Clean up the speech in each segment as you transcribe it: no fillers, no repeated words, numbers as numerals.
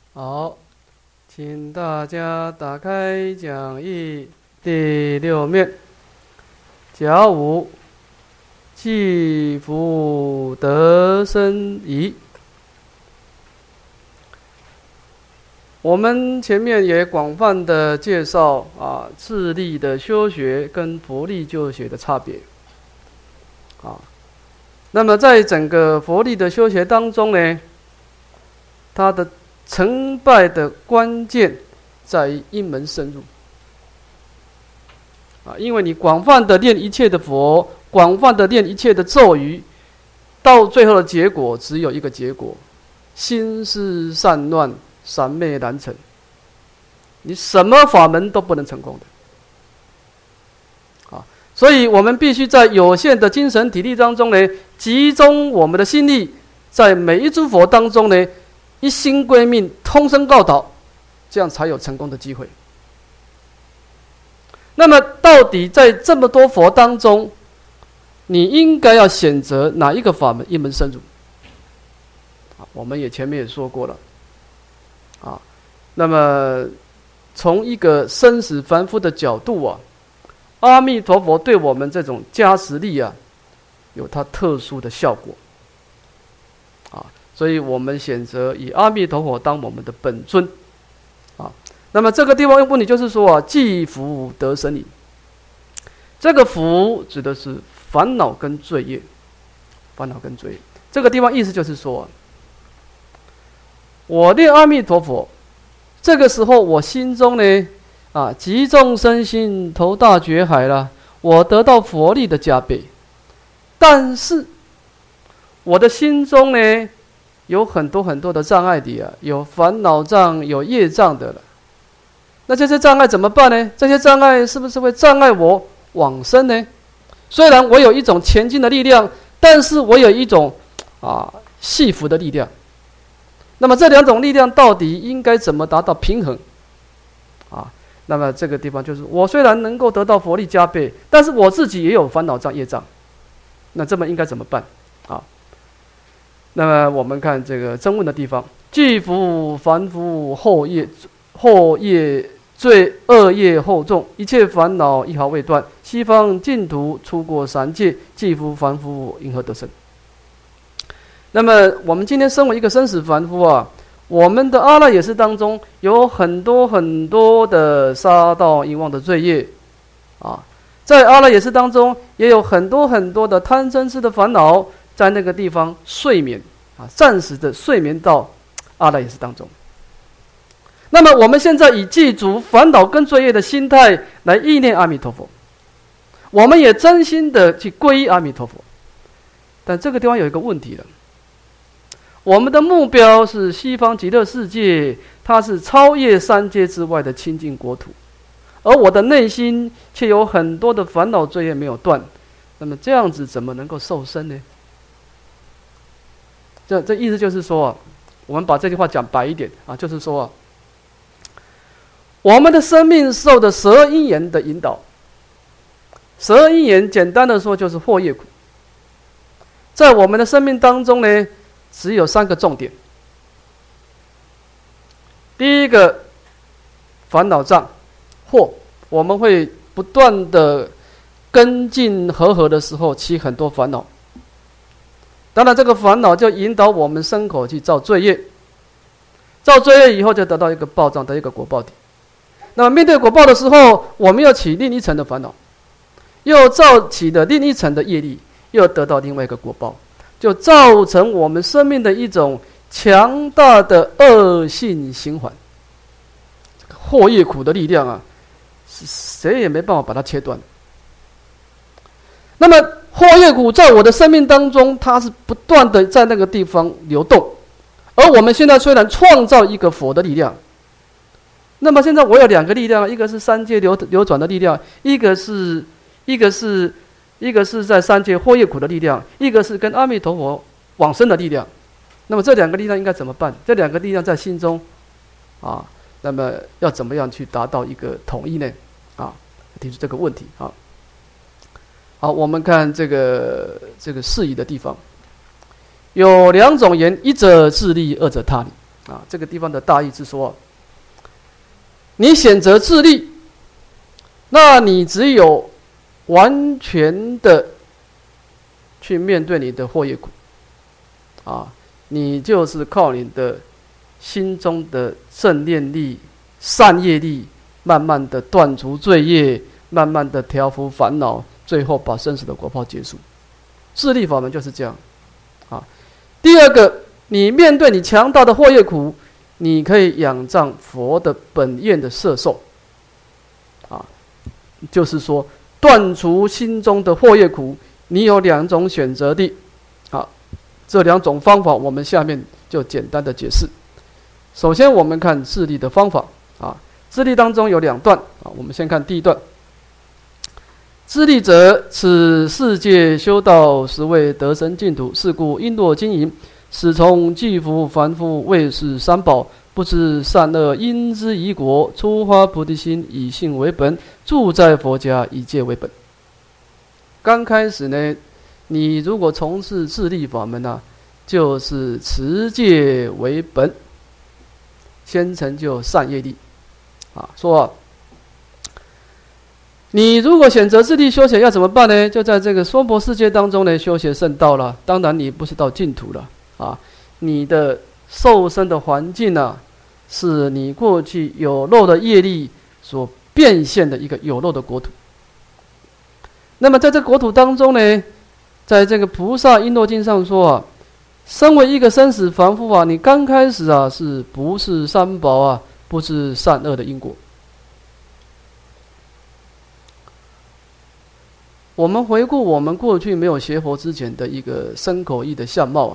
好，请大家打开讲义第6面，甲午，既福得生矣。我们前面也广泛的介绍自力的修学跟佛力修学的差别。那么在整个佛力的修学当中呢，它的成败的关键在于因门深入。因为你广泛的练一切的佛，广泛的练一切的咒语，到最后的结果只有一个结果：心思散乱，三昧难成。你什么法门都不能成功的。所以我们必须在有限的精神体力当中呢，集中我们的心力，在每一诸佛当中呢，一心归命，通声告导，这样才有成功的机会。那么到底在这么多佛当中，你应该要选择哪一个法门一门深入？我们前面也说过了。那么从一个生死凡夫的角度阿弥陀佛对我们这种加持力有它特殊的效果。所以我们选择以阿弥陀佛当我们的本尊。那么这个地方问题就是说既福得生矣。这个福指的是烦恼跟罪业，烦恼跟罪业。这个地方意思就是说我念阿弥陀佛，这个时候我心中呢集众生心，投大觉海了，我得到佛力的加倍。但是我的心中呢有很多很多的障碍的有烦恼障，有业障的了。那这些障碍怎么办呢？这些障碍是不是会障碍我往生呢？虽然我有一种前进的力量，但是我有一种系缚的力量。那么这两种力量到底应该怎么达到平衡？那么这个地方就是我虽然能够得到佛力加倍，但是我自己也有烦恼障、业障。那这么应该怎么办？那么我们看这个争问的地方：既福凡夫后业罪恶业厚重，一切烦恼一毫未断。西方净土出过三界，既福凡夫因何得生？那么我们今天身为一个生死凡夫我们的阿赖耶识当中有很多很多的杀盗淫妄的罪业在阿赖耶识当中也有很多很多的贪嗔痴的烦恼，在那个地方睡眠暂时的睡眠到阿赖耶识当中。那么我们现在以记住烦恼跟罪业的心态来意念阿弥陀佛，我们也真心的去皈依阿弥陀佛。但这个地方有一个问题了，我们的目标是西方极乐世界，它是超越三界之外的清净国土，而我的内心却有很多的烦恼罪业没有断，那么这样子怎么能够受生呢？这意思就是说我们把这句话讲白一点就是说我们的生命受的12因缘的引导。12因缘简单的说就是祸业苦。在我们的生命当中呢，只有3个重点。第一个，烦恼障祸，我们会不断的跟进和的时候起很多烦恼。当然这个烦恼就引导我们身口去造罪业，造罪业以后就得到一个报障的一个果报体。那么面对果报的时候，我们又起另一层的烦恼，又造起的另一层的业力，又得到另外一个果报，就造成我们生命的一种强大的恶性循环。祸业苦的力量谁也没办法把它切断。那么祸业苦在我的生命当中，它是不断的在那个地方流动。而我们现在虽然创造一个佛的力量，那么现在我有2个力量，一个是三界流转的力量，一个是在三界祸业苦的力量，一个是跟阿弥陀佛往生的力量。那么这2个力量应该怎么办？这2个力量在心中那么要怎么样去达到一个统一呢？提出这个问题好，我们看这个适宜的地方，有2种言，一者自利，二者他利这个地方的大意是说，你选择自利，那你只有完全的去面对你的祸业苦，你就是靠你的心中的正念力、善业力，慢慢的断除罪业，慢慢的调伏烦恼，最后把生死的果报结束。自利法门就是这样。第二个，你面对你强大的祸业苦，你可以仰仗佛的本愿的摄受，就是说断除心中的祸业苦，你有2种选择的。这2种方法我们下面就简单的解释。首先我们看自利的方法，自利当中有2段，我们先看第一段。自利者，此世界修道实为得生净土，是故璎珞金银，始从具福凡夫，为是三宝，不知善恶因之宜果，初发菩提心，以性为本，住在佛家，以戒为本。刚开始呢，你如果从事自利法门就是持戒为本，先成就善业力。说你如果选择自利修学要怎么办呢？就在这个娑婆世界当中呢，修学圣道了。当然你不是到净土了你的受生的环境是你过去有漏的业力所变现的一个有漏的国土。那么在这个国土当中呢，在这个菩萨璎珞经上说身为一个生死凡夫你刚开始是不是三宝不知善恶的因果。我们回顾我们过去没有学佛之前的一个身口意的相貌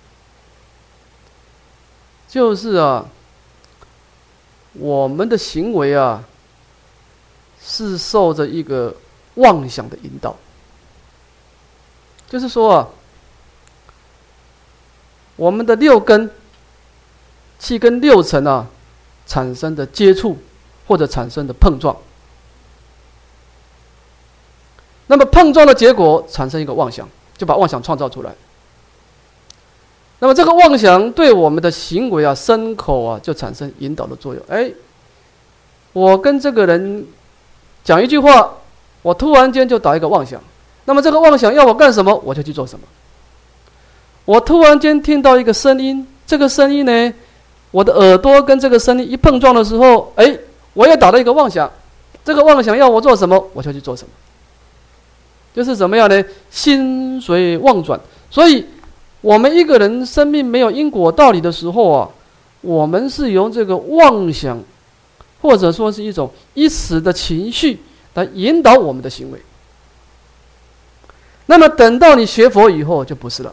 就是我们的行为是受着一个妄想的引导。就是说我们的6根、7根、6尘产生的接触或者产生的碰撞。那么碰撞的结果产生一个妄想，就把妄想创造出来。那么这个妄想对我们的行为身口就产生引导的作用。我跟这个人讲一句话，我突然间就打一个妄想，那么这个妄想要我干什么，我就去做什么。我突然间听到一个声音，这个声音呢，我的耳朵跟这个声音一碰撞的时候，我也打了一个妄想，这个妄想要我做什么，我就去做什么。就是怎么样呢？心随妄转。所以我们一个人生命没有因果道理的时候我们是由这个妄想或者说是一种一时的情绪来引导我们的行为。那么等到你学佛以后就不是了，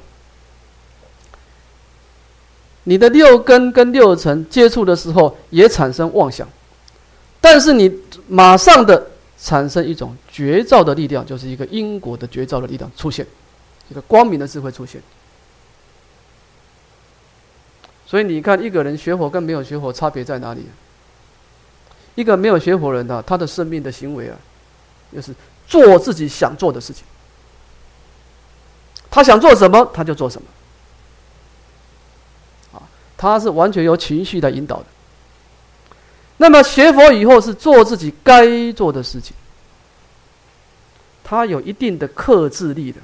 你的6根跟6尘接触的时候也产生妄想，但是你马上的产生一种觉照的力量，就是一个因果的觉照的力量出现，一个光明的智慧出现。所以你看一个人学佛跟没有学佛差别在哪里？一个没有学佛人他的生命的行为就是做自己想做的事情，他想做什么他就做什么他是完全由情绪来引导的。那么学佛以后是做自己该做的事情，他有一定的克制力的。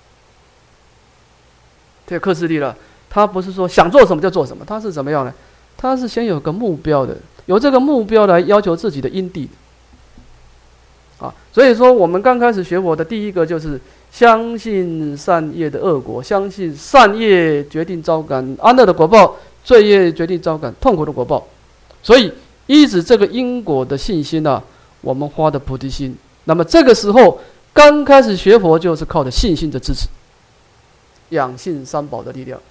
这个克制力了，他不是说想做什么就做什么，他是怎么样呢？他是先有个目标的，有这个目标来要求自己的因地所以说我们刚开始学佛的第一个就是相信善业的恶果，相信善业决定招感安乐的果报，罪业决定招感痛苦的果报。所以依止这个因果的信心我们发的菩提心。那么这个时候刚开始学佛就是靠着信心的支持，养信三宝的力量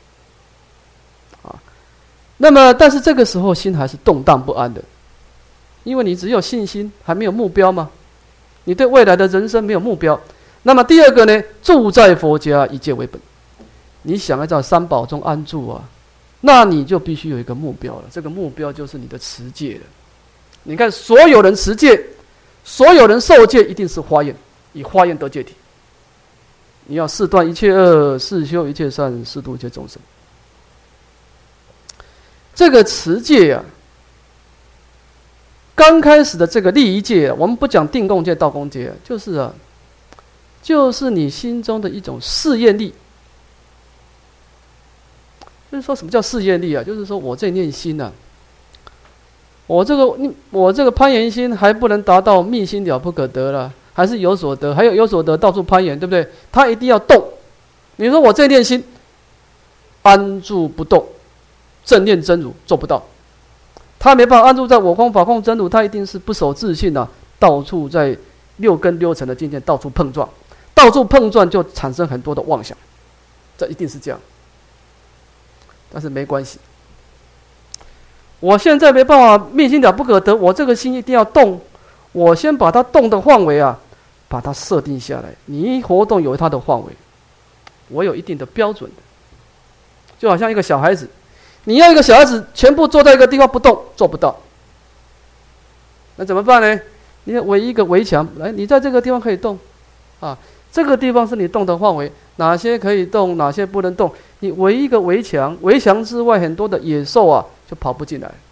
那么但是这个时候心还是动荡不安的，因为你只有信心还没有目标嘛，你对未来的人生没有目标。那么第二个呢，住在佛家，以戒为本。你想要在三宝中安住那你就必须有一个目标了，这个目标就是你的持戒了。你看所有人持戒，所有人受戒，一定是华严，以华严得戒体。你要誓断一切恶，誓修一切善，誓度一切众生。 这个持戒啊，刚开始的这个利益戒啊，我们不讲定共戒、道共戒啊，就是你心中的一种试验力。就是说什么叫试验力啊？就是说我这念心啊，我这个攀岩心还不能达到密心了不可得了，还是有所得，还有所得到处攀岩，对不对？他一定要动。你说我这念心安住不动，正念真如做不到，他没办法安住在我空法空真如，他一定是不守自性啊，到处在六根六尘的境界到处碰撞，到处碰撞就产生很多的妄想，这一定是这样。但是没关系，我现在没办法密心了不可得，我这个心一定要动，我先把它动的范围啊，把它设定下来。你活动有它的范围，我有一定的标准的，就好像一个小孩子，你要一个小孩子全部坐在一个地方不动，做不到。那怎么办呢？你要围一个围墙，来，你在这个地方可以动，啊，这个地方是你动的范围，哪些可以动，哪些不能动。你围一个围墙，围墙之外很多的野兽啊，就跑不进来。